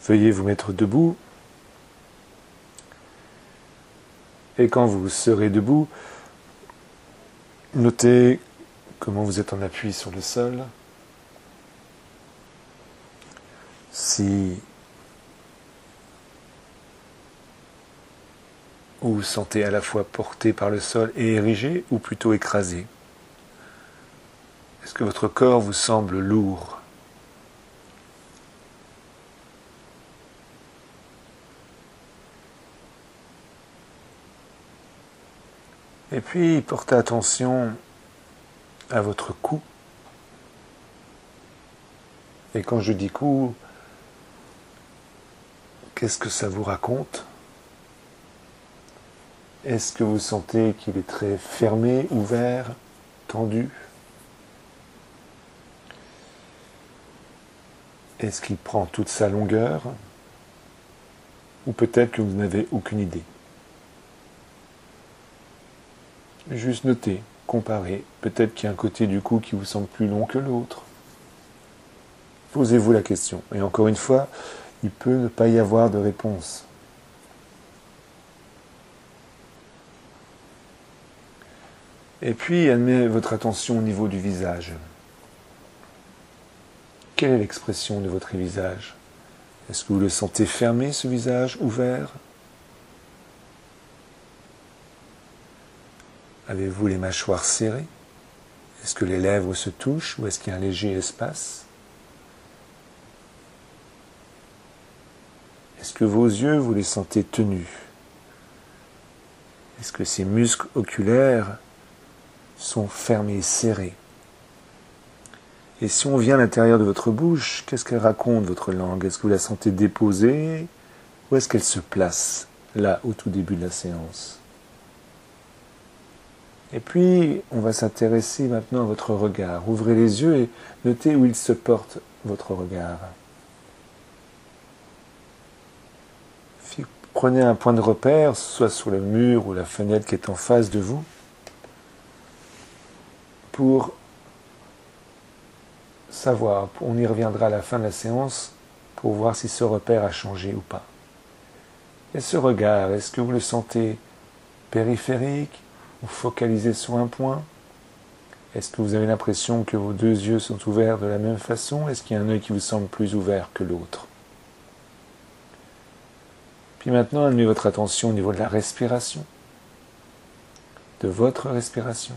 veuillez vous mettre debout. Et quand vous serez debout, notez comment vous êtes en appui sur le sol. Si vous vous sentez à la fois porté par le sol et érigé, ou plutôt écrasé. Est-ce que votre corps vous semble lourd ? Et puis, portez attention à votre cou. Et quand je dis cou, qu'est-ce que ça vous raconte ? Est-ce que vous sentez qu'il est très fermé, ouvert, tendu ? Est-ce qu'il prend toute sa longueur ? Ou peut-être que vous n'avez aucune idée ? Juste notez, comparez. Peut-être qu'il y a un côté du cou qui vous semble plus long que l'autre. Posez-vous la question. Et encore une fois, il peut ne pas y avoir de réponse. Et puis, amenez votre attention au niveau du visage. Quelle est l'expression de votre visage ? Est-ce que vous le sentez fermé, ce visage, ouvert ? Avez-vous les mâchoires serrées ? Est-ce que les lèvres se touchent ou est-ce qu'il y a un léger espace ? Est-ce que vos yeux, vous les sentez tenus ? Est-ce que ces muscles oculaires sont fermés, serrés ? Et si on vient à l'intérieur de votre bouche, qu'est-ce qu'elle raconte, votre langue ? Est-ce que vous la sentez déposée ? Ou est-ce qu'elle se place, là, au tout début de la séance ? Et puis, on va s'intéresser maintenant à votre regard. Ouvrez les yeux et notez où il se porte, votre regard. Prenez un point de repère, soit sur le mur ou la fenêtre qui est en face de vous, pour savoir, on y reviendra à la fin de la séance, pour voir si ce repère a changé ou pas. Et ce regard, est-ce que vous le sentez périphérique ou focalisé sur un point ? Est-ce que vous avez l'impression que vos deux yeux sont ouverts de la même façon ? Est-ce qu'il y a un œil qui vous semble plus ouvert que l'autre ? Puis maintenant, amenez votre attention au niveau de la respiration, de votre respiration.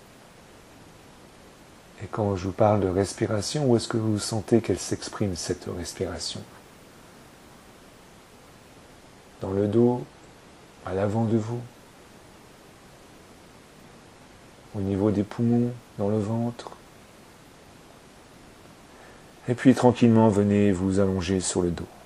Et quand je vous parle de respiration, où est-ce que vous sentez qu'elle s'exprime, cette respiration ? Dans le dos, à l'avant de vous, au niveau des poumons, dans le ventre. Et puis tranquillement, venez vous allonger sur le dos.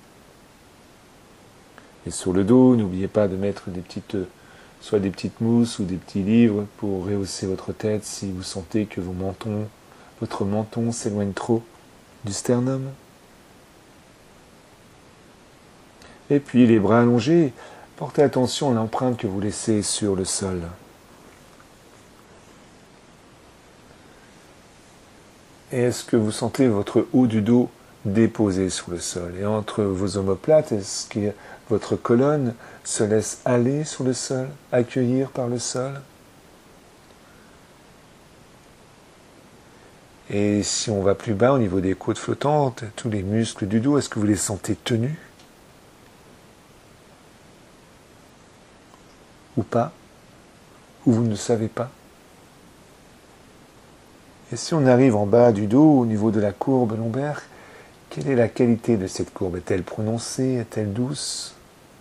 Et sur le dos, n'oubliez pas de mettre soit des petites mousses ou des petits livres pour rehausser votre tête si vous sentez que votre menton s'éloigne trop du sternum. Et puis les bras allongés, portez attention à l'empreinte que vous laissez sur le sol. Et est-ce que vous sentez votre haut du dos déposé sur le sol ? Et entre vos omoplates, est-ce que votre colonne se laisse aller sur le sol, accueillir par le sol ? Et si on va plus bas, au niveau des côtes flottantes, tous les muscles du dos, est-ce que vous les sentez tenus ? Ou pas ? Ou vous ne savez pas ? Et si on arrive en bas du dos, au niveau de la courbe lombaire, quelle est la qualité de cette courbe ? Est-elle prononcée ? Est-elle douce ?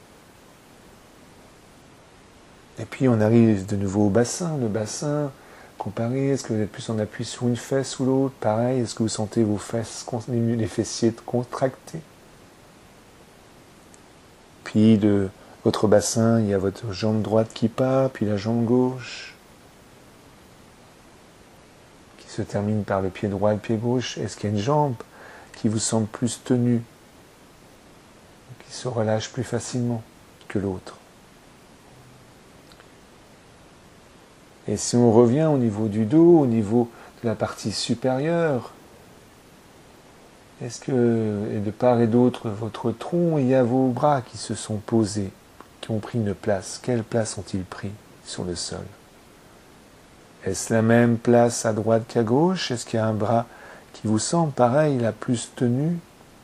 Et puis on arrive de nouveau au bassin. Le bassin, comparé, est-ce que vous êtes plus en appui sur une fesse ou l'autre ? Pareil, est-ce que vous sentez vos fesses, les fessiers contractés ? Puis de votre bassin, il y a votre jambe droite qui part, puis la jambe gauche, qui se termine par le pied droit et le pied gauche. Est-ce qu'il y a une jambe qui vous semble plus tenue, qui se relâche plus facilement que l'autre ? Et si on revient au niveau du dos, au niveau de la partie supérieure, Est-ce que, et de part et d'autre, votre tronc, il y a vos bras qui se sont posés, qui ont pris une place? Quelle place ont-ils pris sur le sol? Est-ce la même place à droite qu'à gauche? Est-ce qu'il y a un bras qui vous semble pareil, la plus tenue?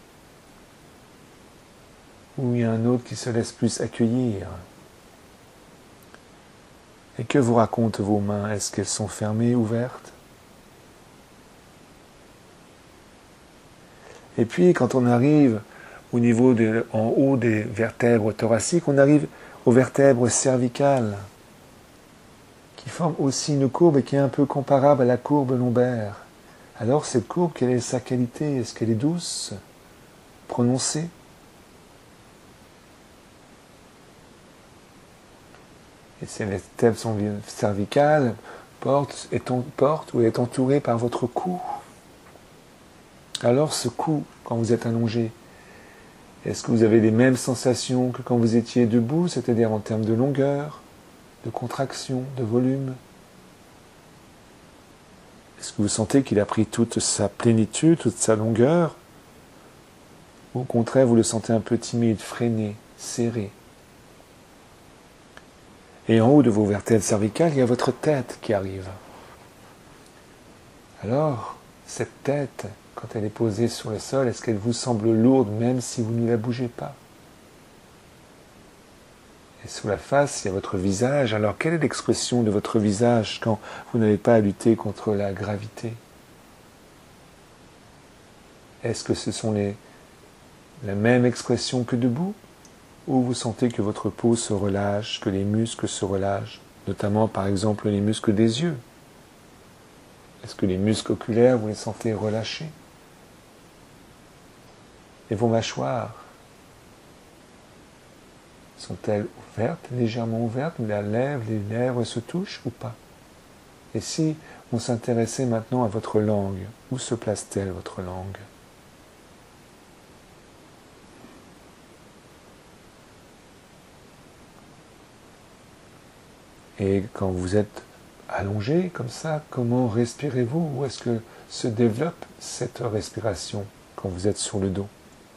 Ou il y a un autre qui se laisse plus accueillir? Et que vous racontent vos mains? Est-ce qu'elles sont fermées, ouvertes? Et puis, quand on arrive au niveau en haut des vertèbres thoraciques, on arrive aux vertèbres cervicales, qui forment aussi une courbe et qui est un peu comparable à la courbe lombaire. Alors, cette courbe, quelle est sa qualité? Est-ce qu'elle est douce, prononcée? Et ces vertèbres cervicales portent ou est entourée par votre cou. Alors ce cou, quand vous êtes allongé, est-ce que vous avez les mêmes sensations que quand vous étiez debout, c'est-à-dire en termes de longueur, de contraction, de volume? Est-ce que vous sentez qu'il a pris toute sa plénitude, toute sa longueur? Ou au contraire, vous le sentez un peu timide, freiné, serré? Et en haut de vos vertèbres cervicales, il y a votre tête qui arrive. Alors, cette tête, quand elle est posée sur le sol, est-ce qu'elle vous semble lourde même si vous ne la bougez pas? Et sous la face, il y a votre visage. Alors, quelle est l'expression de votre visage quand vous n'avez pas à lutter contre la gravité? Est-ce que ce sont la même expression que debout? Ou vous sentez que votre peau se relâche, que les muscles se relâchent, notamment par exemple les muscles des yeux? Est-ce que les muscles oculaires, vous les sentez relâchés? Et vos mâchoires, sont-elles ouvertes, légèrement ouvertes, les lèvres se touchent ou pas? Et si on s'intéressait maintenant à votre langue, où se place-t-elle votre langue? Et quand vous êtes allongé comme ça, comment respirez-vous? Où est-ce que se développe cette respiration quand vous êtes sur le dos?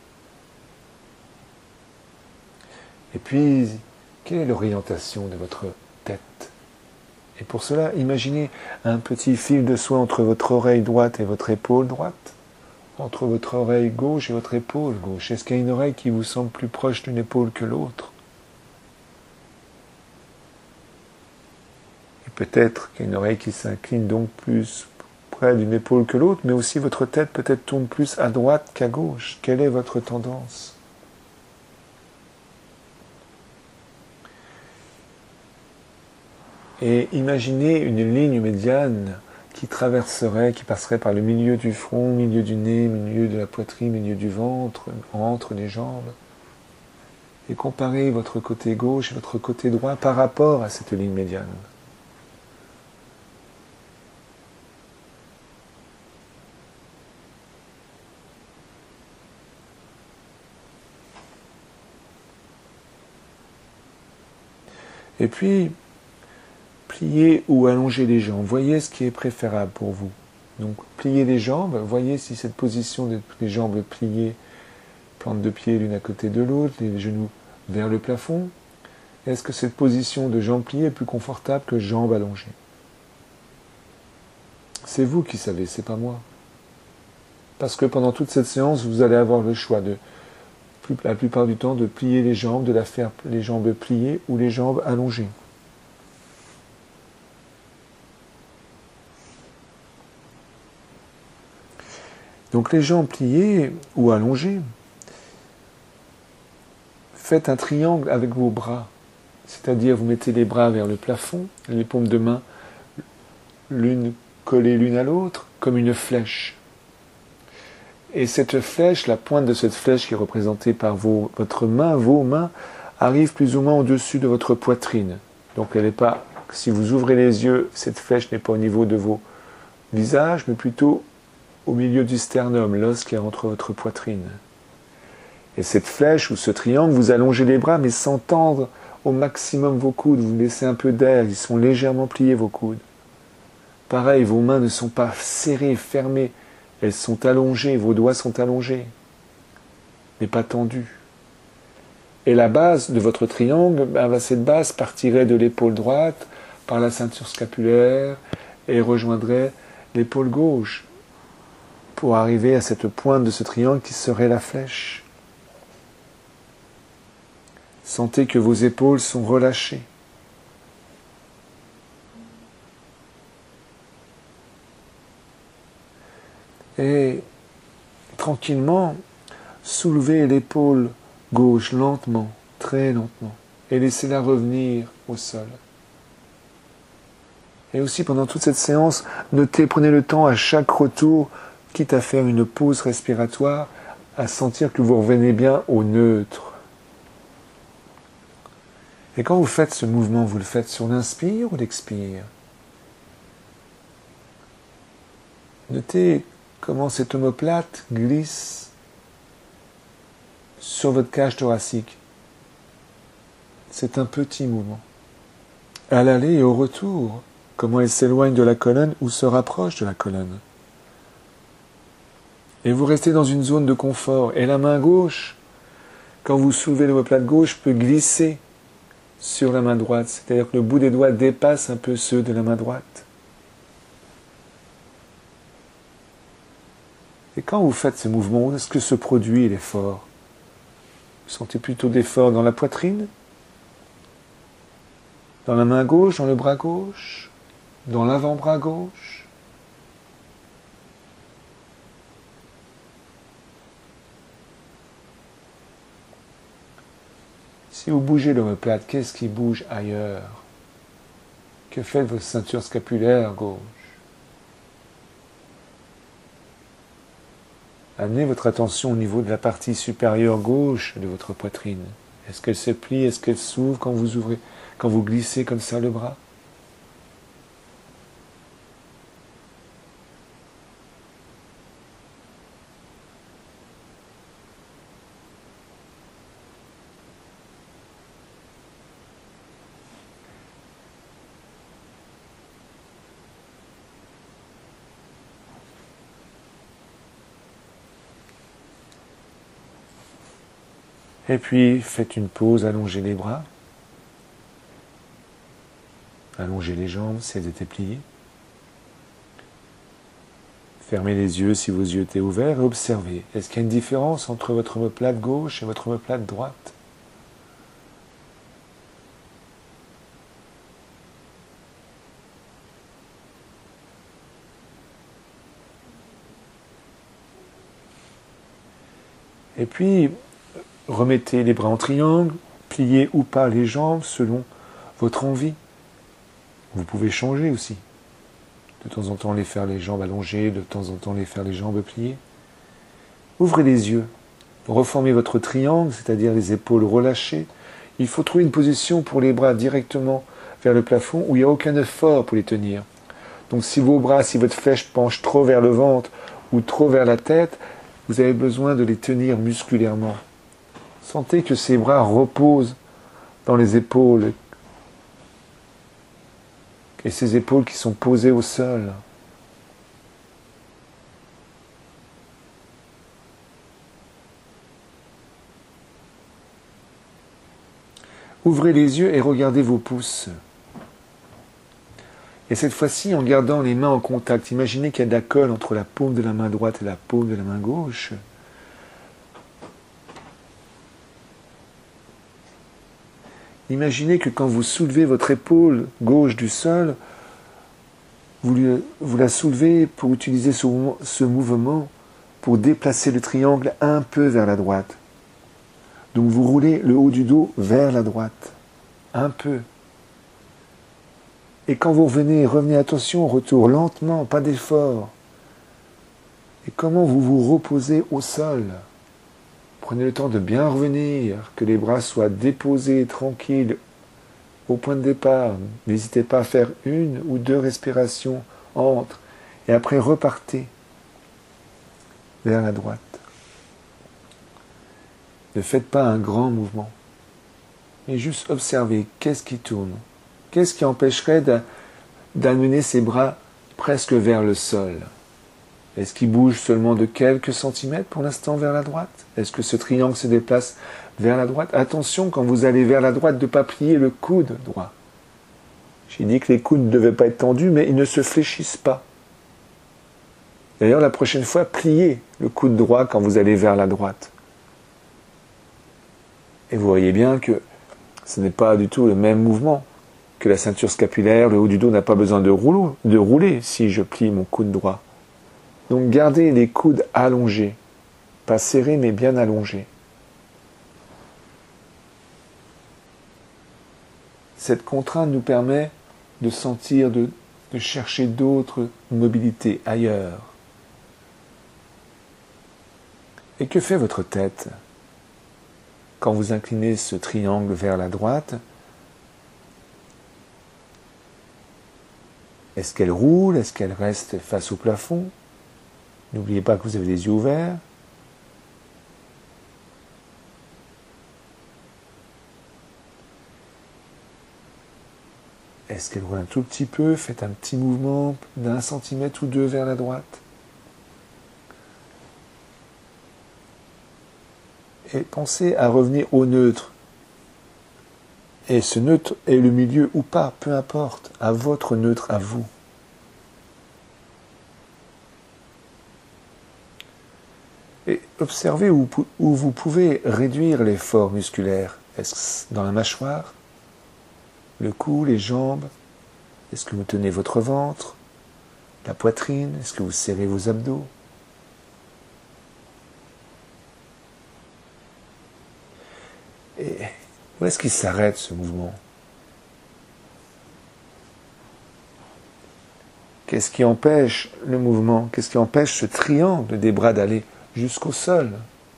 Et puis, quelle est l'orientation de votre tête? Et pour cela, imaginez un petit fil de soie entre votre oreille droite et votre épaule droite, entre votre oreille gauche et votre épaule gauche. Est-ce qu'il y a une oreille qui vous semble plus proche d'une épaule que l'autre? Et peut-être qu'il y a une oreille qui s'incline donc plus près d'une épaule que l'autre, mais aussi votre tête peut-être tourne plus à droite qu'à gauche. Quelle est votre tendance? Et imaginez une ligne médiane qui passerait par le milieu du front, milieu du nez, milieu de la poitrine, milieu du ventre, entre les jambes. Et comparez votre côté gauche et votre côté droit par rapport à cette ligne médiane. Et puis, pliez ou allongez les jambes. Voyez ce qui est préférable pour vous. Donc, pliez les jambes. Voyez si cette position des jambes pliées, plante de pied l'une à côté de l'autre, les genoux vers le plafond. Est-ce que cette position de jambes pliées est plus confortable que jambes allongées? C'est vous qui savez, c'est pas moi. Parce que pendant toute cette séance, vous allez avoir le choix la plupart du temps, de plier les jambes, de la faire les jambes pliées ou les jambes allongées. Donc les jambes pliées ou allongées, faites un triangle avec vos bras. C'est-à-dire, vous mettez les bras vers le plafond, les paumes de main l'une collées l'une à l'autre, comme une flèche. Et cette flèche, la pointe de cette flèche qui est représentée par vos mains, arrive plus ou moins au-dessus de votre poitrine. Donc elle n'est pas, si vous ouvrez les yeux, cette flèche n'est pas au niveau de vos visages, mais plutôt au milieu du sternum, l'os qui est entre votre poitrine. Et cette flèche ou ce triangle, vous allongez les bras, mais sans tendre au maximum vos coudes. Vous laissez un peu d'air, ils sont légèrement pliés vos coudes. Pareil, vos mains ne sont pas serrées, fermées, Elles sont allongées, vos doigts sont allongés, mais pas tendus. Et la base de votre triangle, cette base partirait de l'épaule droite par la ceinture scapulaire et rejoindrait l'épaule gauche pour arriver à cette pointe de ce triangle qui serait la flèche. Sentez que vos épaules sont relâchées. Et tranquillement, soulevez l'épaule gauche lentement, très lentement, et laissez-la revenir au sol. Et aussi pendant toute cette séance, prenez le temps à chaque retour, quitte à faire une pause respiratoire, à sentir que vous revenez bien au neutre. Et quand vous faites ce mouvement, vous le faites sur l'inspire ou l'expire? Notez comment cette omoplate glisse sur votre cage thoracique. C'est un petit mouvement. À l'aller et au retour, comment elle s'éloigne de la colonne ou se rapproche de la colonne. Et vous restez dans une zone de confort. Et la main gauche, quand vous soulevez l'omoplate gauche, peut glisser sur la main droite. C'est-à-dire que le bout des doigts dépasse un peu ceux de la main droite. Et quand vous faites ce mouvement, où est-ce que se produit l'effort? Vous sentez plutôt d'effort dans la poitrine? Dans la main gauche, dans le bras gauche? Dans l'avant-bras gauche? Si vous bougez l'omoplate, qu'est-ce qui bouge ailleurs? Que fait votre ceinture scapulaire gauche? Amenez votre attention au niveau de la partie supérieure gauche de votre poitrine. Est-ce qu'elle se plie? Est-ce qu'elle s'ouvre quand vous ouvrez, quand vous glissez comme ça le bras? Et puis, faites une pause, allongez les bras. Allongez les jambes si elles étaient pliées. Fermez les yeux si vos yeux étaient ouverts et observez. Est-ce qu'il y a une différence entre votre omoplate gauche et votre omoplate droite? Et puis, remettez les bras en triangle, pliez ou pas les jambes selon votre envie. Vous pouvez changer aussi. De temps en temps, les faire les jambes allongées, de temps en temps, les faire les jambes pliées. Ouvrez les yeux. Reformez votre triangle, c'est-à-dire les épaules relâchées. Il faut trouver une position pour les bras directement vers le plafond où il n'y a aucun effort pour les tenir. Donc si vos bras, si votre flèche penche trop vers le ventre ou trop vers la tête, vous avez besoin de les tenir musculairement. Sentez que ces bras reposent dans les épaules et ces épaules qui sont posées au sol. Ouvrez les yeux et regardez vos pouces. Et cette fois-ci, en gardant les mains en contact, imaginez qu'il y a de la colle entre la paume de la main droite et la paume de la main gauche. Imaginez que quand vous soulevez votre épaule gauche du sol, vous la soulevez pour utiliser ce mouvement pour déplacer le triangle un peu vers la droite. Donc vous roulez le haut du dos vers la droite, un peu. Et quand vous revenez, attention, retour lentement, pas d'effort. Et comment vous vous reposez au sol? Prenez le temps de bien revenir, que les bras soient déposés, tranquilles, au point de départ. N'hésitez pas à faire 1 ou 2 respirations entre, et après repartez vers la droite. Ne faites pas un grand mouvement, mais juste observez qu'est-ce qui tourne, qu'est-ce qui empêcherait d'amener ses bras presque vers le sol. Est-ce qu'il bouge seulement de quelques centimètres pour l'instant vers la droite? Est-ce que ce triangle se déplace vers la droite? Attention, quand vous allez vers la droite, de ne pas plier le coude droit. J'ai dit que les coudes ne devaient pas être tendus, mais ils ne se fléchissent pas. D'ailleurs, la prochaine fois, pliez le coude droit quand vous allez vers la droite. Et vous voyez bien que ce n'est pas du tout le même mouvement, que la ceinture scapulaire, le haut du dos n'a pas besoin de rouler si je plie mon coude droit. Donc gardez les coudes allongés, pas serrés mais bien allongés. Cette contrainte nous permet de sentir, de chercher d'autres mobilités ailleurs. Et que fait votre tête quand vous inclinez ce triangle vers la droite? Est-ce qu'elle roule? Est-ce qu'elle reste face au plafond? N'oubliez pas que vous avez les yeux ouverts. Est-ce qu'elle roule un tout petit peu? Faites un petit mouvement d'1 centimètre ou 2 vers la droite. Et pensez à revenir au neutre. Et ce neutre est le milieu ou pas, peu importe, à votre neutre, à vous. Et observez où vous pouvez réduire l'effort musculaire. Est-ce dans la mâchoire, le cou, les jambes? Est-ce que vous tenez votre ventre, la poitrine? Est-ce que vous serrez vos abdos? Et où est-ce qu'il s'arrête ce mouvement? Qu'est-ce qui empêche le mouvement? Qu'est-ce qui empêche ce triangle des bras d'aller jusqu'au sol?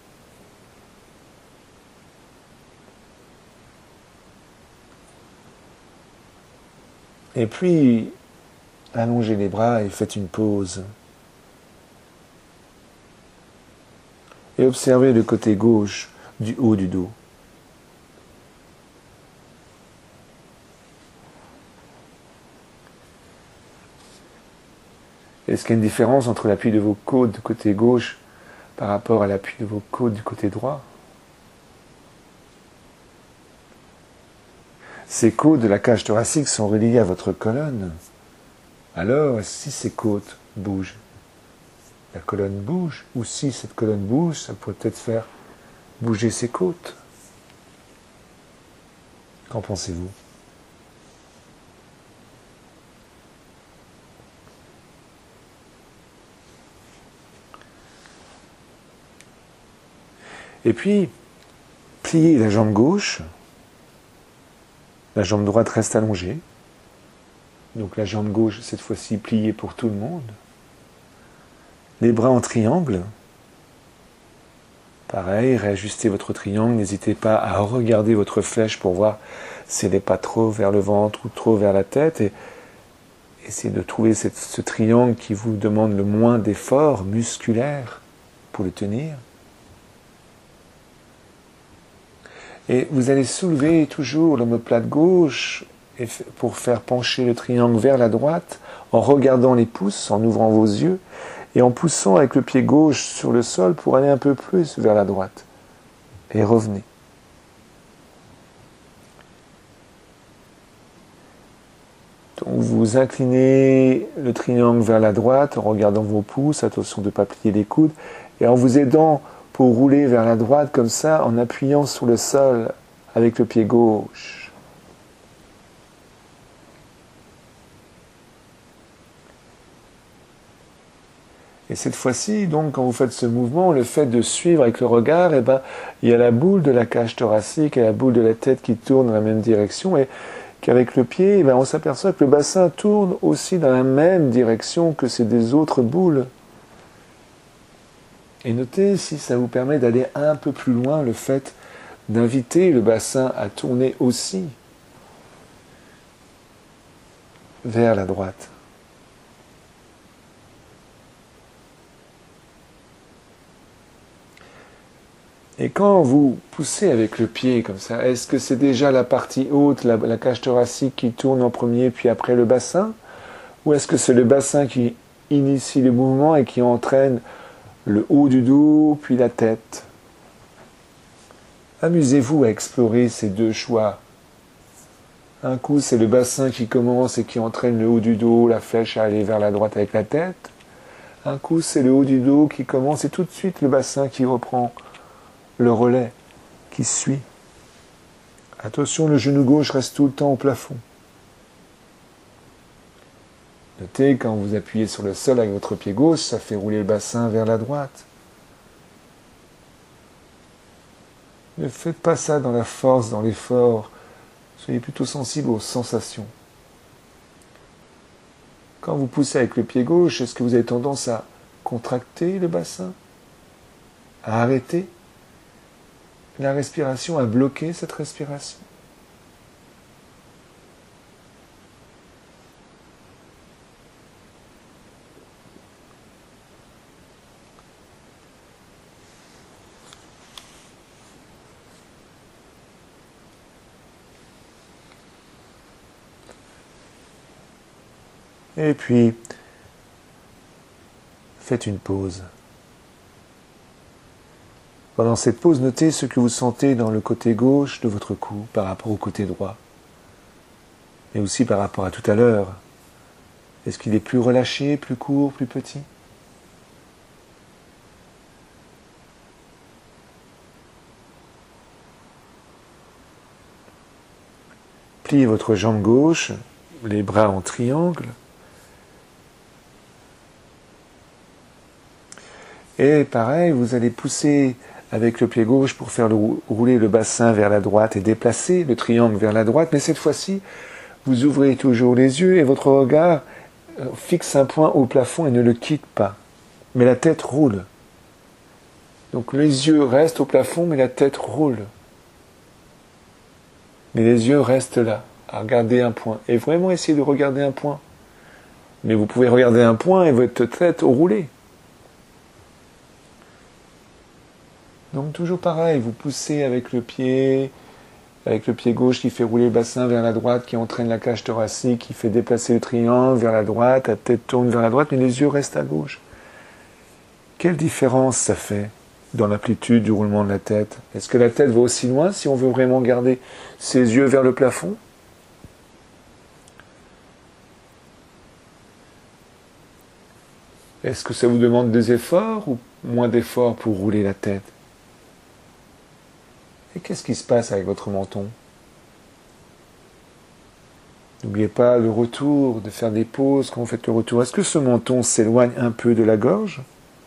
Et puis, allongez les bras et faites une pause. Et observez le côté gauche du haut du dos. Est-ce qu'il y a une différence entre l'appui de vos côtes du côté gauche par rapport à l'appui de vos côtes du côté droit? Ces côtes de la cage thoracique sont reliées à votre colonne. Alors, si ces côtes bougent, la colonne bouge, ou si cette colonne bouge, ça pourrait peut-être faire bouger ces côtes. Qu'en pensez-vous? Et puis, pliez la jambe gauche, la jambe droite reste allongée. Donc la jambe gauche, cette fois-ci, pliée pour tout le monde. Les bras en triangle. Pareil, réajustez votre triangle. N'hésitez pas à regarder votre flèche pour voir si elle n'est pas trop vers le ventre ou trop vers la tête. Et essayez de trouver ce triangle qui vous demande le moins d'effort musculaire pour le tenir. Et vous allez soulever toujours l'omoplate gauche pour faire pencher le triangle vers la droite en regardant les pouces, en ouvrant vos yeux et en poussant avec le pied gauche sur le sol pour aller un peu plus vers la droite. Et revenez. Donc vous inclinez le triangle vers la droite en regardant vos pouces, attention de ne pas plier les coudes, et en vous aidant pour rouler vers la droite comme ça, en appuyant sur le sol avec le pied gauche. Et cette fois-ci, donc, quand vous faites ce mouvement, le fait de suivre avec le regard, eh ben, il y a la boule de la cage thoracique et la boule de la tête qui tournent dans la même direction, et qu'avec le pied, eh ben, on s'aperçoit que le bassin tourne aussi dans la même direction que ces deux autres boules. Et notez si ça vous permet d'aller un peu plus loin, le fait d'inviter le bassin à tourner aussi vers la droite. Et quand vous poussez avec le pied comme ça, est-ce que c'est déjà la partie haute, la cage thoracique qui tourne en premier, puis après le bassin? Ou est-ce que c'est le bassin qui initie le mouvement et qui entraîne le haut du dos, puis la tête. Amusez-vous à explorer ces deux choix. Un coup, c'est le bassin qui commence et qui entraîne le haut du dos, la flèche à aller vers la droite avec la tête. Un coup, c'est le haut du dos qui commence et tout de suite le bassin qui reprend le relais, qui suit. Attention, le genou gauche reste tout le temps au plafond. Notez, quand vous appuyez sur le sol avec votre pied gauche, ça fait rouler le bassin vers la droite. Ne faites pas ça dans la force, dans l'effort. Soyez plutôt sensible aux sensations. Quand vous poussez avec le pied gauche, est-ce que vous avez tendance à contracter le bassin, à arrêter la respiration, à bloquer cette respiration? Et puis, faites une pause. Pendant cette pause, notez ce que vous sentez dans le côté gauche de votre cou par rapport au côté droit. Mais aussi par rapport à tout à l'heure. Est-ce qu'il est plus relâché, plus court, plus petit? Pliez votre jambe gauche, les bras en triangle. Et pareil, vous allez pousser avec le pied gauche pour faire rouler le bassin vers la droite et déplacer le triangle vers la droite. Mais cette fois-ci, vous ouvrez toujours les yeux et votre regard fixe un point au plafond et ne le quitte pas. Mais la tête roule. Donc les yeux restent au plafond, mais la tête roule. Mais les yeux restent là, à regarder un point. Et vraiment essayer de regarder un point. Mais vous pouvez regarder un point et votre tête rouler. Donc toujours pareil, vous poussez avec le pied gauche qui fait rouler le bassin vers la droite, qui entraîne la cage thoracique, qui fait déplacer le triangle vers la droite, la tête tourne vers la droite, mais les yeux restent à gauche. Quelle différence ça fait dans l'amplitude du roulement de la tête? Est-ce que la tête va aussi loin si on veut vraiment garder ses yeux vers le plafond? Est-ce que ça vous demande des efforts ou moins d'efforts pour rouler la tête? Et qu'est-ce qui se passe avec votre menton? N'oubliez pas le retour, de faire des pauses quand vous faites le retour. Est-ce que ce menton s'éloigne un peu de la gorge?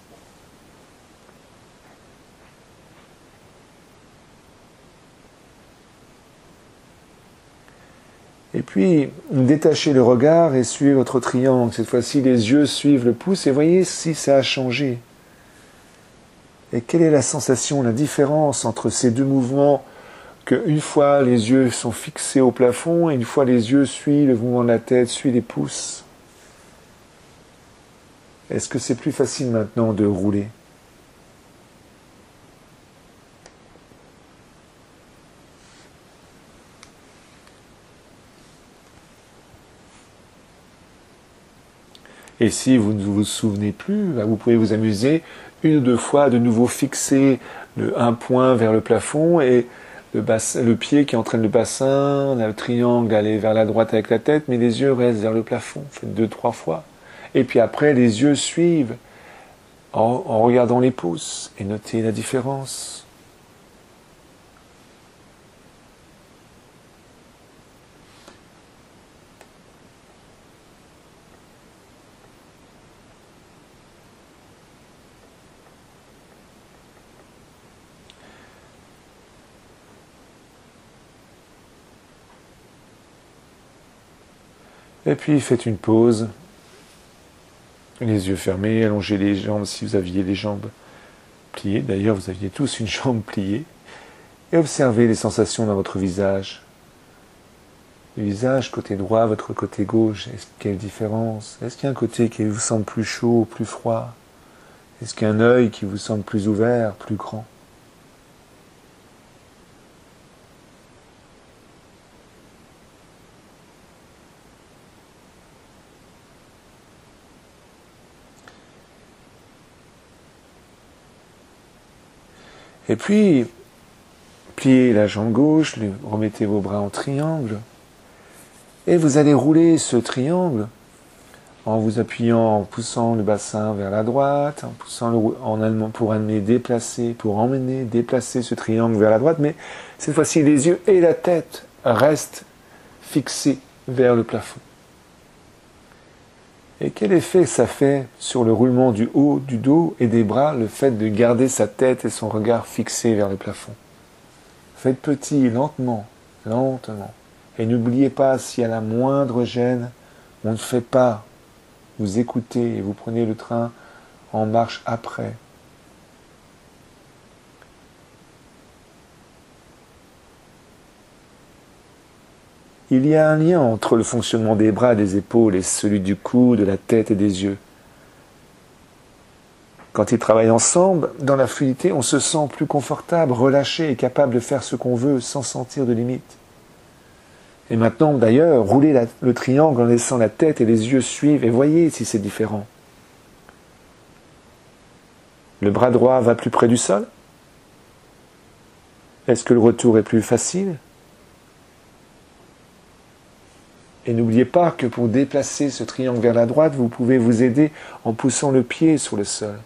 Et puis, détachez le regard et suivez votre triangle. Cette fois-ci, les yeux suivent le pouce et voyez si ça a changé. Et quelle est la sensation, la différence entre ces deux mouvements, qu'une fois les yeux sont fixés au plafond et une fois les yeux suivent le mouvement de la tête, suivent les pouces? Est-ce que c'est plus facile maintenant de rouler? Et si vous ne vous souvenez plus, vous pouvez vous amuser une ou deux fois à de nouveau fixer un point vers le plafond et le pied qui entraîne le bassin, le triangle aller vers la droite avec la tête, mais les yeux restent vers le plafond. Faites 2-3 fois. Et puis après, les yeux suivent en regardant les pouces et notez la différence. Et puis faites une pause, les yeux fermés, allongez les jambes si vous aviez les jambes pliées. D'ailleurs, vous aviez tous une jambe pliée. Et observez les sensations dans votre visage. Le visage côté droit, votre côté gauche, quelle différence? Est-ce qu'il y a un côté qui vous semble plus chaud, plus froid? Est-ce qu'il y a un œil qui vous semble plus ouvert, plus grand? Et puis, pliez la jambe gauche, remettez vos bras en triangle, et vous allez rouler ce triangle en vous appuyant, en poussant le bassin vers la droite, en poussant pour emmener, déplacer ce triangle vers la droite, mais cette fois-ci les yeux et la tête restent fixés vers le plafond. Et quel effet ça fait sur le roulement du haut, du dos et des bras, le fait de garder sa tête et son regard fixés vers le plafond? Faites petit, lentement, lentement. Et n'oubliez pas, s'il y a la moindre gêne, on ne fait pas. Vous écoutez et vous prenez le train en marche après. Il y a un lien entre le fonctionnement des bras et des épaules et celui du cou, de la tête et des yeux. Quand ils travaillent ensemble, dans la fluidité, on se sent plus confortable, relâché et capable de faire ce qu'on veut sans sentir de limite. Et maintenant, d'ailleurs, roulez le triangle en laissant la tête et les yeux suivre et voyez si c'est différent. Le bras droit va plus près du sol? Est-ce que le retour est plus facile? Et n'oubliez pas que pour déplacer ce triangle vers la droite, vous pouvez vous aider en poussant le pied sur le sol.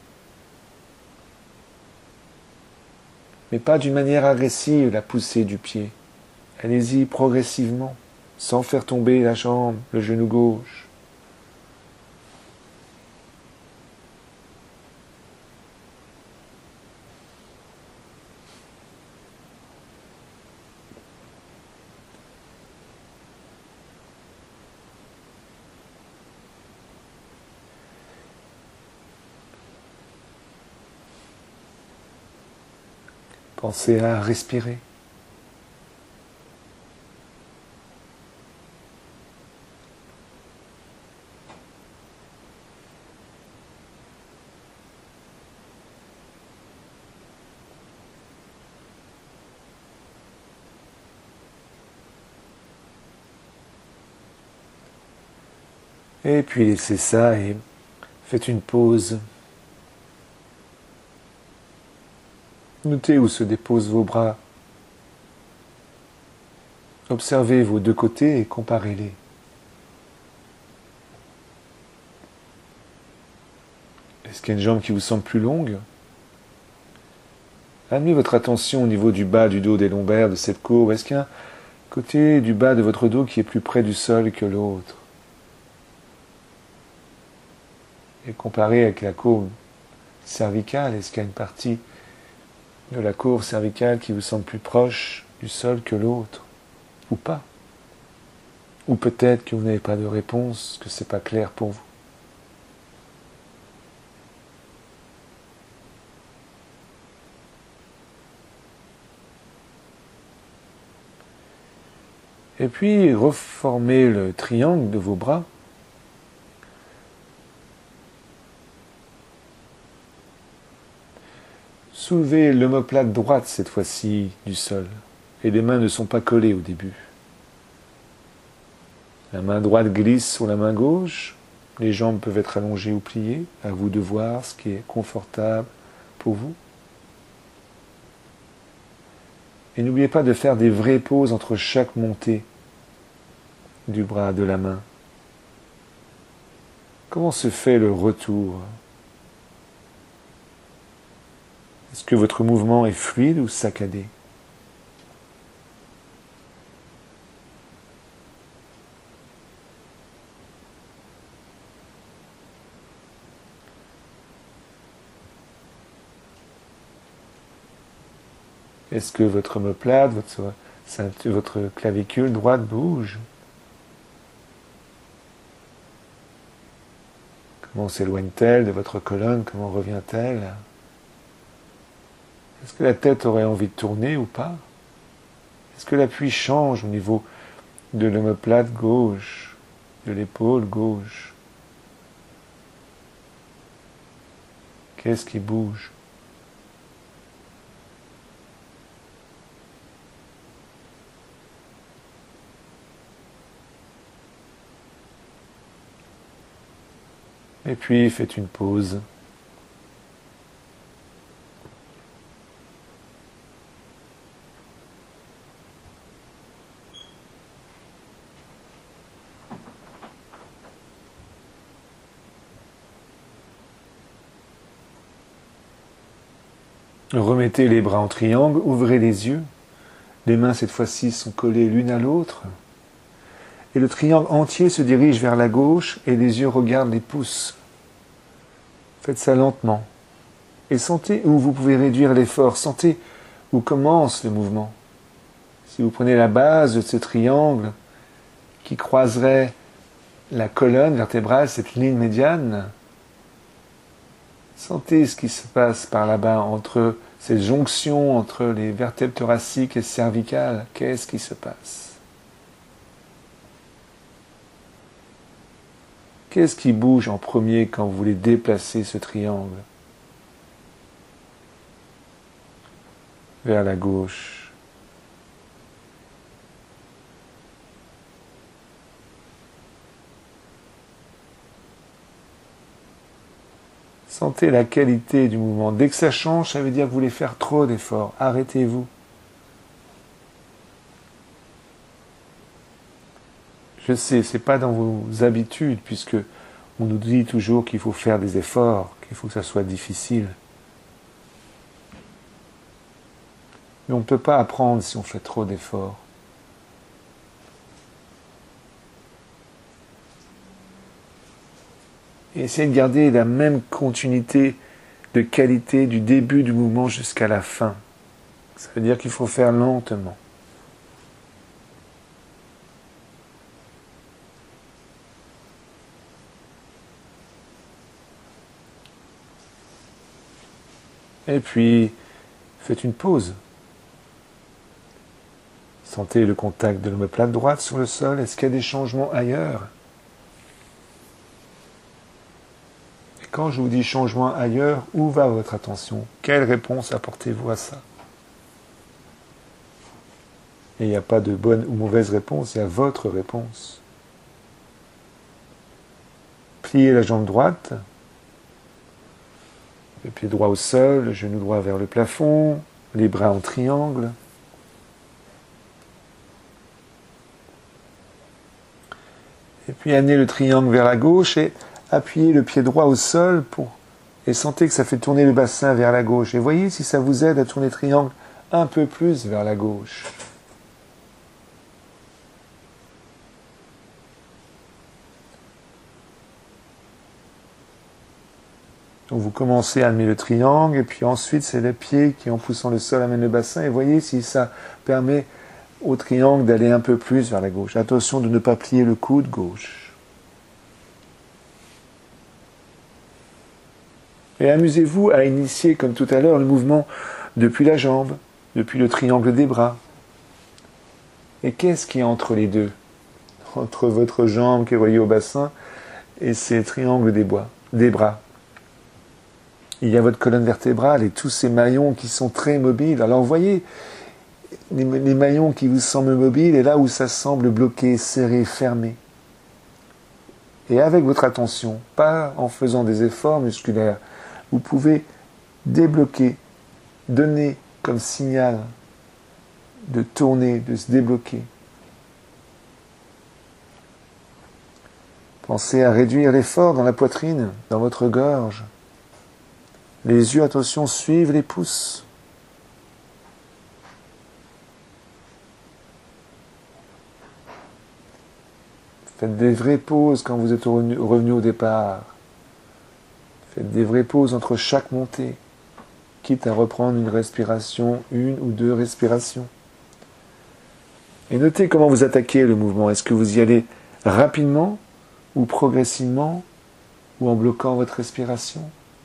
Mais pas d'une manière agressive, la poussée du pied. Allez-y progressivement, sans faire tomber la jambe, le genou gauche. Pensez à respirer. Et puis laissez ça et faites une pause. Notez où se déposent vos bras. Observez vos deux côtés et comparez-les. Est-ce qu'il y a une jambe qui vous semble plus longue? Amenez votre attention au niveau du bas du dos des lombaires de cette courbe. Est-ce qu'il y a un côté du bas de votre dos qui est plus près du sol que l'autre? Et comparez avec la courbe cervicale. Est-ce qu'il y a une partie de la courbe cervicale qui vous semble plus proche du sol que l'autre? Ou pas? Ou peut-être que vous n'avez pas de réponse, que ce n'est pas clair pour vous. Et puis, reformez le triangle de vos bras. Soulevez l'omoplate droite cette fois-ci du sol. Et les mains ne sont pas collées au début. La main droite glisse sur la main gauche. Les jambes peuvent être allongées ou pliées. À vous de voir ce qui est confortable pour vous. Et n'oubliez pas de faire des vraies pauses entre chaque montée du bras, de la main. Comment se fait le retour? Est-ce que votre mouvement est fluide ou saccadé? Est-ce que votre omoplate, votre clavicule droite bouge? Comment s'éloigne-t-elle de votre colonne? Comment revient-elle? Est-ce que la tête aurait envie de tourner ou pas? Est-ce que l'appui change au niveau de l'omoplate gauche, de l'épaule gauche? Qu'est-ce qui bouge? Et puis faites une pause. Remettez les bras en triangle, ouvrez les yeux. Les mains, cette fois-ci, sont collées l'une à l'autre. Et le triangle entier se dirige vers la gauche et les yeux regardent les pouces. Faites ça lentement. Et sentez où vous pouvez réduire l'effort. Sentez où commence le mouvement. Si vous prenez la base de ce triangle qui croiserait la colonne vertébrale, cette ligne médiane, sentez ce qui se passe par là-bas, entre cette jonction entre les vertèbres thoraciques et cervicales. Qu'est-ce qui se passe? Qu'est-ce qui bouge en premier quand vous voulez déplacer ce triangle vers la gauche? Sentez la qualité du mouvement. Dès que ça change, ça veut dire que vous voulez faire trop d'efforts. Arrêtez-vous. Je sais, ce n'est pas dans vos habitudes, puisque on nous dit toujours qu'il faut faire des efforts, qu'il faut que ça soit difficile. Mais on ne peut pas apprendre si on fait trop d'efforts. Et essayez de garder la même continuité de qualité du début du mouvement jusqu'à la fin. Ça veut dire qu'il faut faire lentement. Et puis, faites une pause. Sentez le contact de l'omoplate droite sur le sol. Est-ce qu'il y a des changements ailleurs? Et quand je vous dis changement ailleurs, où va votre attention? Quelle réponse apportez-vous à ça? Et il n'y a pas de bonne ou mauvaise réponse, il y a votre réponse. Pliez la jambe droite. Le pied droit au sol, le genou droit vers le plafond, les bras en triangle. Et puis amenez le triangle vers la gauche et appuyez le pied droit au sol et sentez que ça fait tourner le bassin vers la gauche. Et voyez si ça vous aide à tourner le triangle un peu plus vers la gauche. Donc vous commencez à amener le triangle, et puis ensuite c'est les pieds qui, en poussant le sol, amènent le bassin, et voyez si ça permet au triangle d'aller un peu plus vers la gauche. Attention de ne pas plier le coude gauche. Et amusez-vous à initier, comme tout à l'heure, le mouvement depuis la jambe, depuis le triangle des bras. Et qu'est-ce qui est entre les deux? Entre votre jambe qui est reliée au bassin et ces triangles des bras. Il y a votre colonne vertébrale et tous ces maillons qui sont très mobiles. Alors vous voyez, les maillons qui vous semblent mobiles et là où ça semble bloqué, serré, fermé. Et avec votre attention, pas en faisant des efforts musculaires, vous pouvez débloquer, donner comme signal de tourner, de se débloquer. Pensez à réduire l'effort dans la poitrine, dans votre gorge. Les yeux, attention, suivent les pouces. Faites des vraies pauses quand vous êtes revenu au départ. Faites des vraies pauses entre chaque montée, quitte à reprendre une respiration, une ou deux respirations. Et notez comment vous attaquez le mouvement. Est-ce que vous y allez rapidement ou progressivement ou en bloquant votre respiration?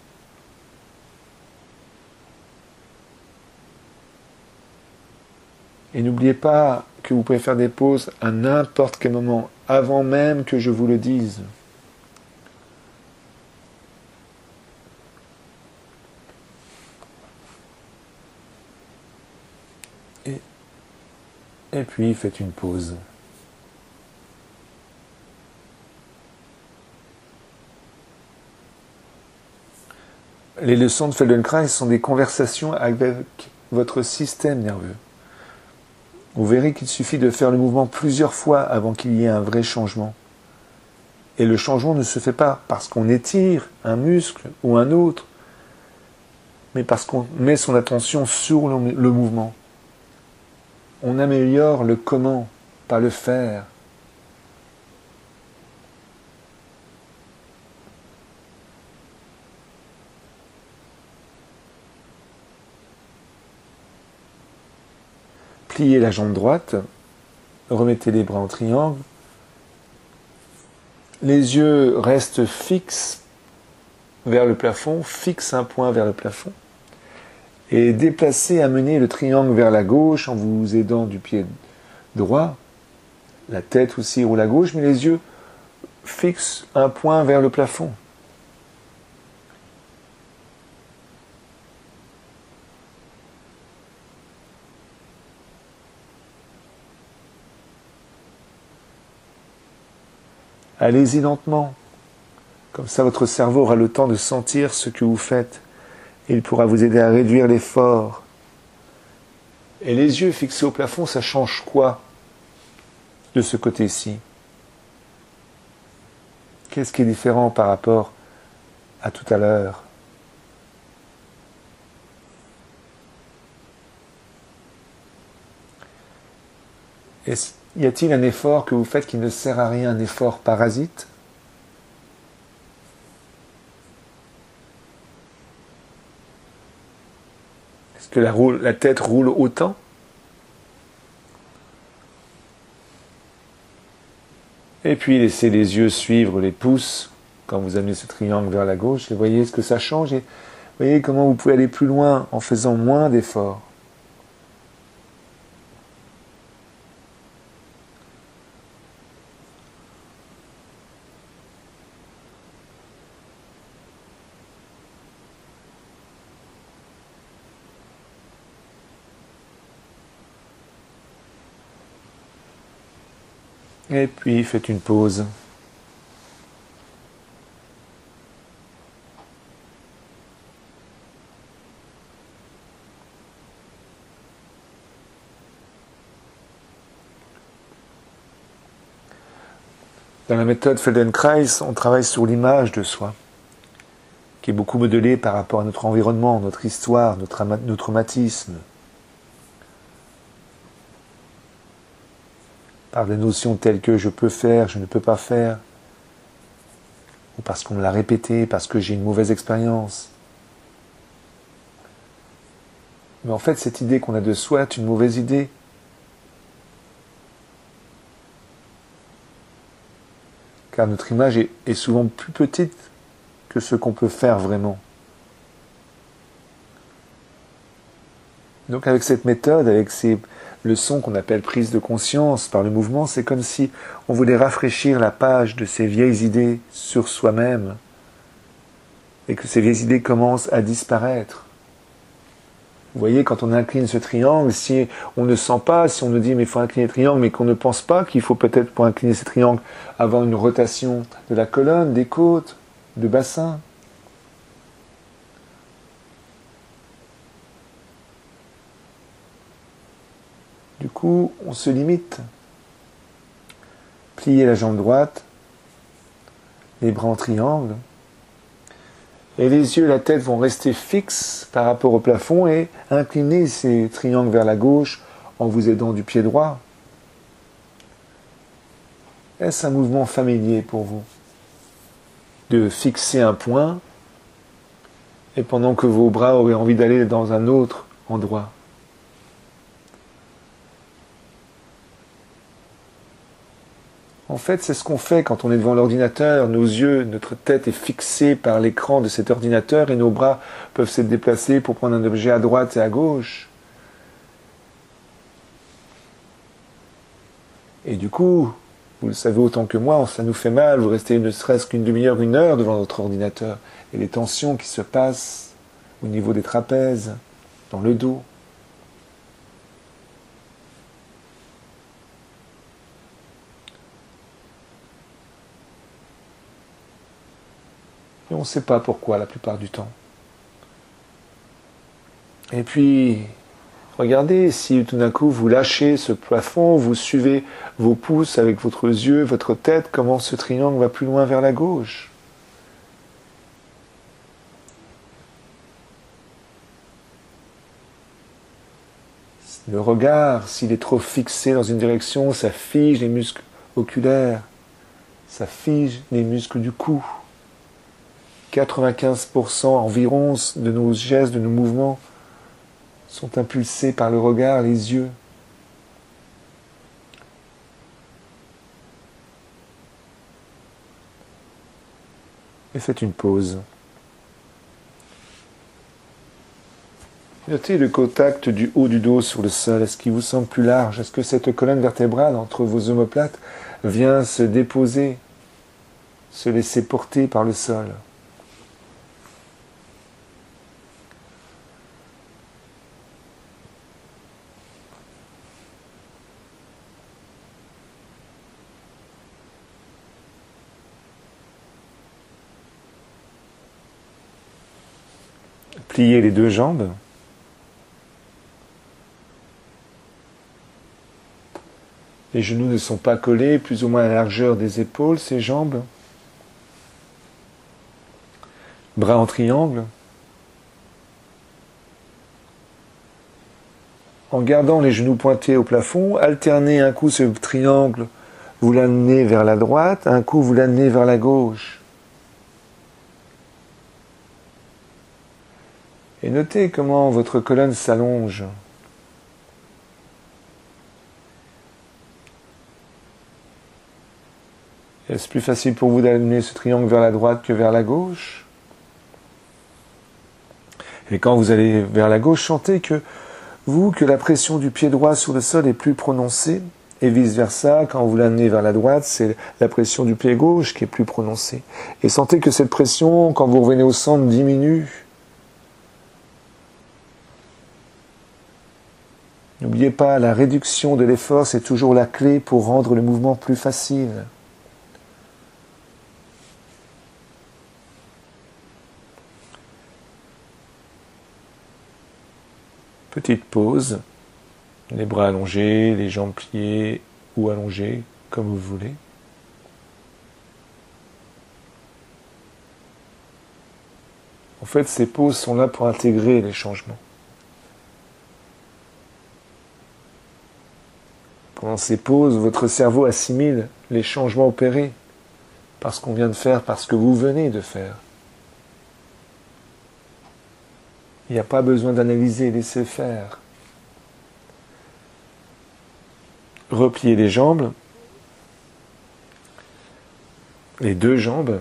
Et n'oubliez pas que vous pouvez faire des pauses à n'importe quel moment, avant même que je vous le dise. Et puis faites une pause. Les leçons de Feldenkrais sont des conversations avec votre système nerveux. Vous verrez qu'il suffit de faire le mouvement plusieurs fois avant qu'il y ait un vrai changement. Et le changement ne se fait pas parce qu'on étire un muscle ou un autre. mais parce qu'on met son attention sur le mouvement. On améliore le comment, pas le faire. Pliez la jambe droite, remettez les bras en triangle, les yeux restent fixes vers le plafond, fixe un point vers le plafond, et déplacez, amenez le triangle vers la gauche en vous aidant du pied droit, la tête aussi roule à gauche, mais les yeux fixent un point vers le plafond. Allez-y lentement, comme ça votre cerveau aura le temps de sentir ce que vous faites et il pourra vous aider à réduire l'effort. Et les yeux fixés au plafond, ça change quoi de ce côté-ci? Qu'est-ce qui est différent par rapport à tout à l'heure? Y a-t-il un effort que vous faites qui ne sert à rien, un effort parasite? Est-ce que la tête roule autant? Et puis laissez les yeux suivre les pouces quand vous amenez ce triangle vers la gauche et voyez ce que ça change et voyez comment vous pouvez aller plus loin en faisant moins d'efforts. Et puis faites une pause. Dans la méthode Feldenkrais, on travaille sur l'image de soi, qui est beaucoup modelée par rapport à notre environnement, notre histoire, notre traumatisme, par des notions telles que je peux faire, je ne peux pas faire, ou parce qu'on me l'a répété, parce que j'ai une mauvaise expérience. Mais en fait, cette idée qu'on a de soi est une mauvaise idée. Car notre image est souvent plus petite que ce qu'on peut faire vraiment. Donc avec cette méthode, avec ces leçons qu'on appelle prise de conscience par le mouvement, c'est comme si on voulait rafraîchir la page de ces vieilles idées sur soi-même et que ces vieilles idées commencent à disparaître. Vous voyez, quand on incline ce triangle, si on ne sent pas, si on nous dit mais il faut incliner le triangle, mais qu'on ne pense pas qu'il faut peut-être pour incliner ce triangle avoir une rotation de la colonne, des côtes, du bassin. Du coup, on se limite. Pliez la jambe droite, les bras en triangle, et les yeux et la tête vont rester fixes par rapport au plafond et incliner ces triangles vers la gauche en vous aidant du pied droit. Est-ce un mouvement familier pour vous? De fixer un point et pendant que vos bras auraient envie d'aller dans un autre endroit. En fait, c'est ce qu'on fait quand on est devant l'ordinateur. Nos yeux, notre tête est fixée par l'écran de cet ordinateur et nos bras peuvent se déplacer pour prendre un objet à droite et à gauche. Et du coup, vous le savez autant que moi, ça nous fait mal. Vous restez ne serait-ce qu'une demi-heure, une heure devant votre ordinateur. Et les tensions qui se passent au niveau des trapèzes, dans le dos. Et on ne sait pas pourquoi la plupart du temps. Et puis, regardez, si tout d'un coup vous lâchez ce plafond, vous suivez vos pouces avec votre yeux, votre tête, comment ce triangle va plus loin vers la gauche. Le regard, s'il est trop fixé dans une direction, ça fige les muscles oculaires, ça fige les muscles du cou. 95% environ de nos gestes, de nos mouvements sont impulsés par le regard, les yeux. Et faites une pause. Notez le contact du haut du dos sur le sol. Est-ce qu'il vous semble plus large? Est-ce que cette colonne vertébrale entre vos omoplates vient se déposer, se laisser porter par le sol? Pliez les deux jambes. Les genoux ne sont pas collés, plus ou moins à la largeur des épaules, ces jambes. Bras en triangle. En gardant les genoux pointés au plafond, alternez un coup ce triangle, vous l'amenez vers la droite, un coup vous l'amenez vers la gauche. Et notez comment votre colonne s'allonge. Est-ce plus facile pour vous d'amener ce triangle vers la droite que vers la gauche? Et quand vous allez vers la gauche, sentez que la pression du pied droit sur le sol est plus prononcée, et vice-versa, quand vous l'amenez vers la droite, c'est la pression du pied gauche qui est plus prononcée. Et sentez que cette pression, quand vous revenez au centre, diminue. N'oubliez pas, la réduction de l'effort, c'est toujours la clé pour rendre le mouvement plus facile. Petite pause, les bras allongés, les jambes pliées ou allongées, comme vous voulez. En fait, ces pauses sont là pour intégrer les changements. Pendant ces pauses, votre cerveau assimile les changements opérés par ce qu'on vient de faire, par ce que vous venez de faire. Il n'y a pas besoin d'analyser, laissez faire. Repliez les jambes, les deux jambes.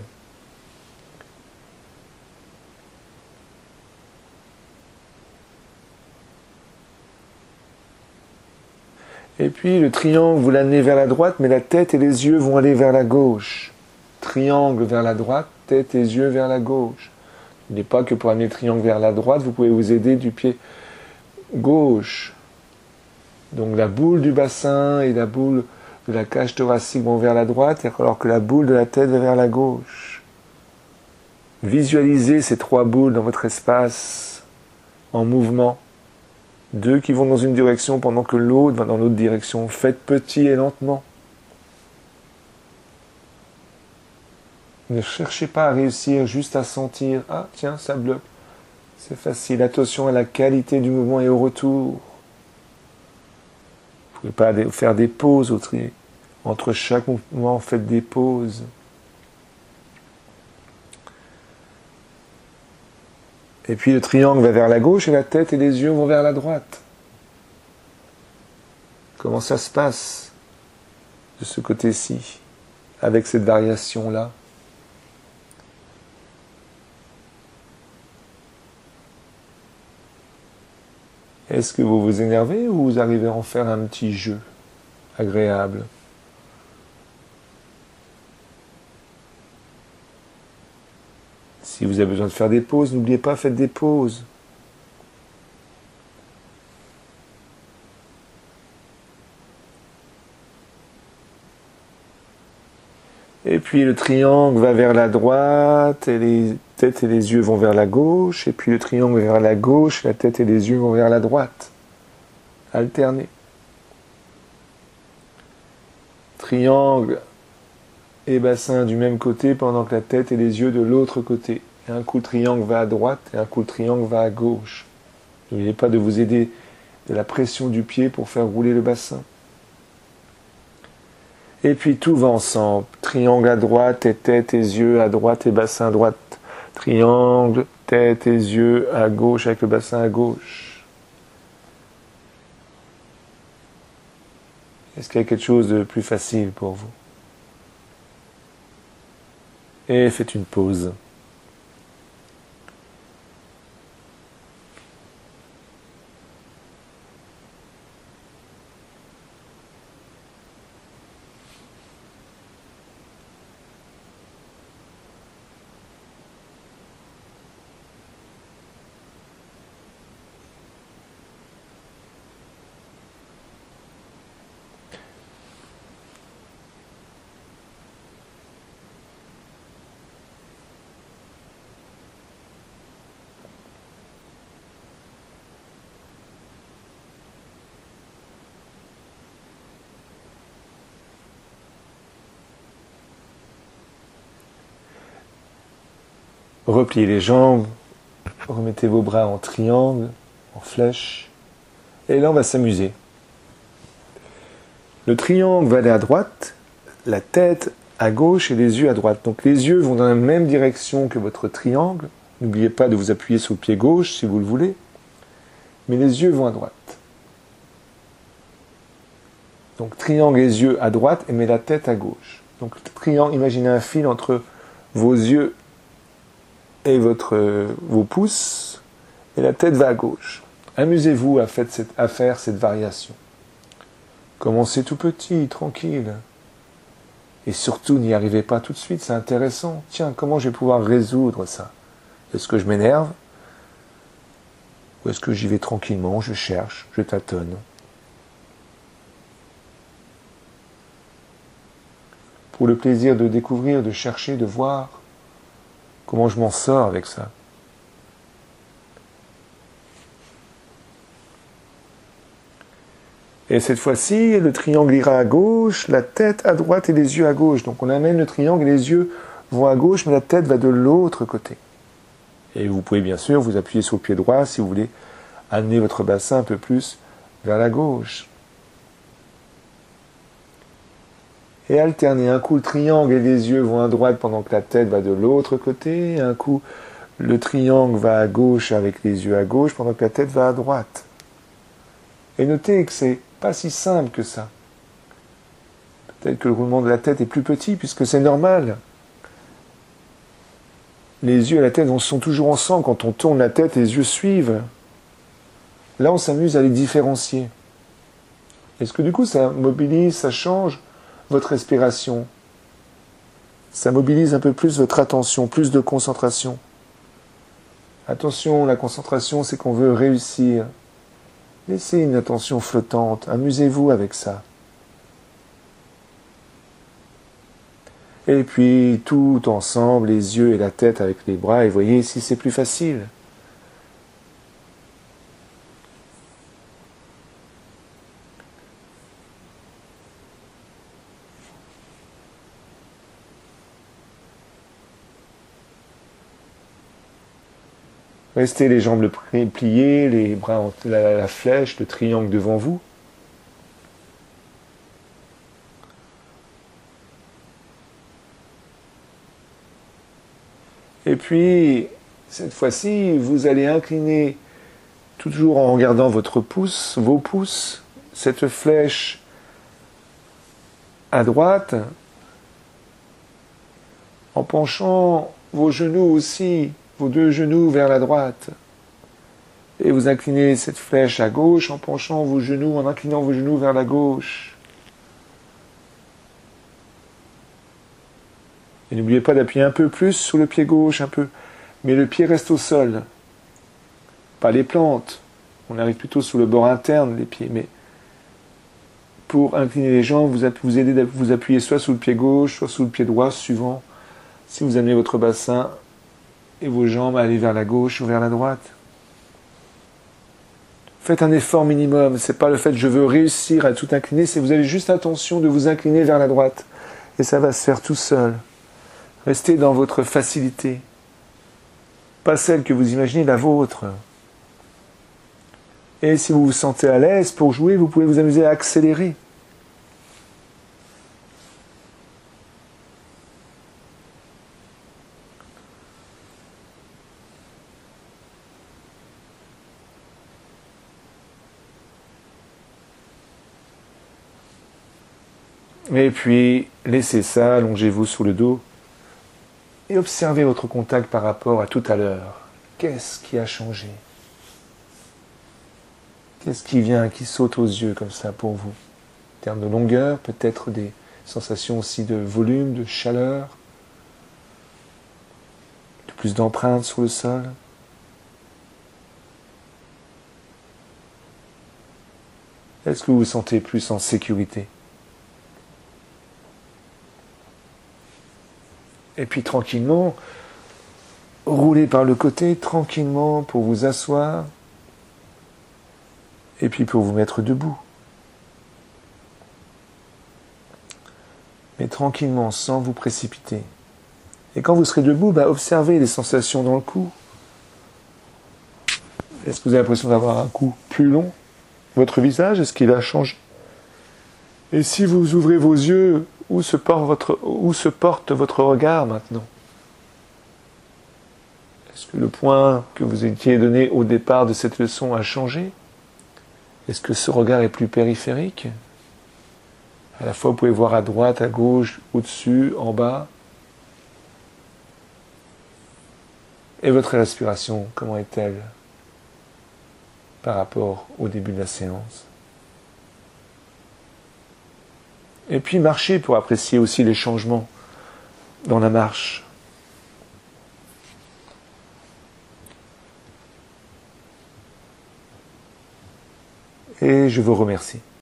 Et puis le triangle, vous l'amenez vers la droite, mais la tête et les yeux vont aller vers la gauche. Triangle vers la droite, tête et yeux vers la gauche. Il n'est pas que pour amener le triangle vers la droite, vous pouvez vous aider du pied gauche. Donc la boule du bassin et la boule de la cage thoracique vont vers la droite, alors que la boule de la tête va vers la gauche. Visualisez ces trois boules dans votre espace, en mouvement. Deux qui vont dans une direction pendant que l'autre va dans l'autre direction. Faites petit et lentement. Ne cherchez pas à réussir, juste à sentir. Ah, tiens, ça bloque. C'est facile. Attention à la qualité du mouvement et au retour. Vous ne pouvez pas faire des pauses au tri. Entre chaque mouvement, faites des pauses. Et puis le triangle va vers la gauche et la tête et les yeux vont vers la droite. Comment ça se passe de ce côté-ci, avec cette variation-là? Est-ce que vous vous énervez ou vous arrivez à en faire un petit jeu agréable? Si vous avez besoin de faire des pauses, n'oubliez pas, faites des pauses. Et puis le triangle va vers la droite, et les têtes et les yeux vont vers la gauche, et puis le triangle vers la gauche, la tête et les yeux vont vers la droite. Alternez. Triangle et bassin du même côté pendant que la tête et les yeux de l'autre côté. Et un coup le triangle va à droite et un coup le triangle va à gauche. N'oubliez pas de vous aider de la pression du pied pour faire rouler le bassin. Et puis tout va ensemble. Triangle à droite et tête et yeux à droite et bassin à droite. Triangle, tête et yeux à gauche avec le bassin à gauche. Est-ce qu'il y a quelque chose de plus facile pour vous? Et faites une pause. Repliez les jambes, remettez vos bras en triangle, en flèche, et là on va s'amuser. Le triangle va aller à droite, la tête à gauche et les yeux à droite. Donc les yeux vont dans la même direction que votre triangle. N'oubliez pas de vous appuyer sur le pied gauche si vous le voulez, mais les yeux vont à droite. Donc triangle et les yeux à droite et met la tête à gauche. Donc triangle, imaginez un fil entre vos yeux et vos pouces, et la tête va à gauche. Amusez-vous à faire cette variation. Commencez tout petit, tranquille. Et surtout, n'y arrivez pas tout de suite, c'est intéressant. Tiens, comment je vais pouvoir résoudre ça? Est-ce que je m'énerve? Ou est-ce que j'y vais tranquillement, je cherche, je tâtonne? Pour le plaisir de découvrir, de chercher, de voir comment je m'en sors avec ça. Et cette fois-ci, le triangle ira à gauche, la tête à droite et les yeux à gauche. Donc on amène le triangle et les yeux vont à gauche, mais la tête va de l'autre côté. Et vous pouvez bien sûr vous appuyer sur le pied droit si vous voulez amener votre bassin un peu plus vers la gauche. Et alterner. Un coup, le triangle et les yeux vont à droite pendant que la tête va de l'autre côté. Un coup, le triangle va à gauche avec les yeux à gauche pendant que la tête va à droite. Et notez que c'est pas si simple que ça. Peut-être que le roulement de la tête est plus petit puisque c'est normal. Les yeux et la tête sont toujours ensemble. Quand on tourne la tête, les yeux suivent. Là, on s'amuse à les différencier. Est-ce que du coup, ça mobilise, ça change votre respiration? Ça mobilise un peu plus votre attention, plus de concentration. Attention, la concentration, c'est qu'on veut réussir. Laissez une attention flottante, amusez-vous avec ça. Et puis, tout ensemble, les yeux et la tête avec les bras, et voyez ici, c'est plus facile. Restez les jambes pliées, les bras la flèche, le triangle devant vous. Et puis, cette fois-ci, vous allez incliner, toujours en regardant votre pouce, vos pouces, cette flèche à droite, en penchant vos genoux aussi, vos deux genoux vers la droite. Et vous inclinez cette flèche à gauche en penchant vos genoux, en inclinant vos genoux vers la gauche. Et n'oubliez pas d'appuyer un peu plus sur le pied gauche, un peu. Mais le pied reste au sol. Pas les plantes. On arrive plutôt sous le bord interne des pieds. Mais pour incliner les jambes, vous aidez à vous appuyer soit sous le pied gauche, soit sous le pied droit, suivant si vous amenez votre bassin et vos jambes à aller vers la gauche ou vers la droite. Faites un effort minimum. C'est pas le fait que je veux réussir à tout incliner, c'est que vous avez juste l'intention de vous incliner vers la droite. Et ça va se faire tout seul. Restez dans votre facilité. Pas celle que vous imaginez, la vôtre. Et si vous vous sentez à l'aise pour jouer, vous pouvez vous amuser à accélérer. Et puis, laissez ça, allongez-vous sur le dos et observez votre contact par rapport à tout à l'heure. Qu'est-ce qui a changé? Qu'est-ce qui vient, qui saute aux yeux comme ça pour vous? En termes de longueur, peut-être des sensations aussi de volume, de chaleur, de plus d'empreintes sur le sol. Est-ce que vous vous sentez plus en sécurité? Et puis tranquillement, roulez par le côté, tranquillement, pour vous asseoir, et puis pour vous mettre debout. Mais tranquillement, sans vous précipiter. Et quand vous serez debout, observez les sensations dans le cou. Est-ce que vous avez l'impression d'avoir un cou plus long? Votre visage, est-ce qu'il a changé? Et si vous ouvrez vos yeux, où se porte votre regard maintenant? Est-ce que le point que vous étiez donné au départ de cette leçon a changé? Est-ce que ce regard est plus périphérique? À la fois, vous pouvez voir à droite, à gauche, au-dessus, en bas. Et votre respiration, comment est-elle par rapport au début de la séance? Et puis marchez pour apprécier aussi les changements dans la marche. Et je vous remercie.